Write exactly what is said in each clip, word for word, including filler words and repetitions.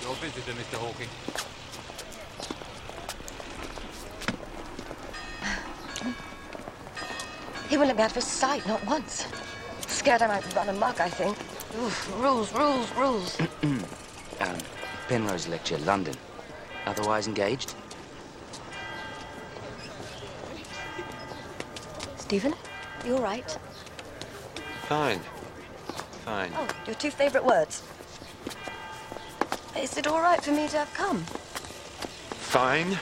Your visitor, Mister Hawking. He wouldn't let me out of his sight, not once. Scared I might run amok, I think. Oof, rules, rules, rules. um, Penrose Lecture, London. Otherwise engaged? Stephen, you all right? Fine. Fine. Oh, your two favourite words. Is it all right for me to have come? Fine.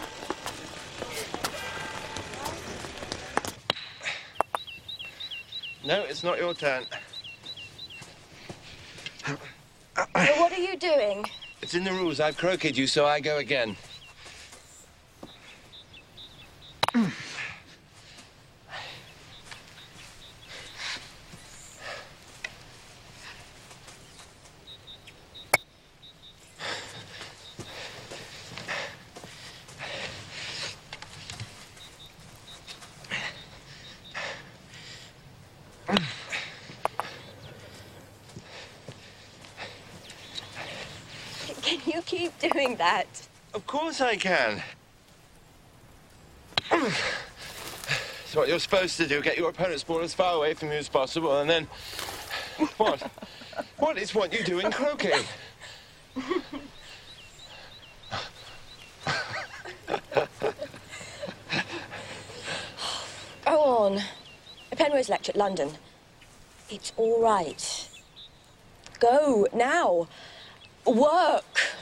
No, it's not your turn. Well, what are you doing? It's in the rules. I've croqueted you, so I go again. Can you keep doing that? Of course I can. It's what you're supposed to do. Get your opponent's ball as far away from you as possible, and then... What? What is what you do in croquet? Go on. A Penrose Lecture at London. It's all right. Go, now. Work.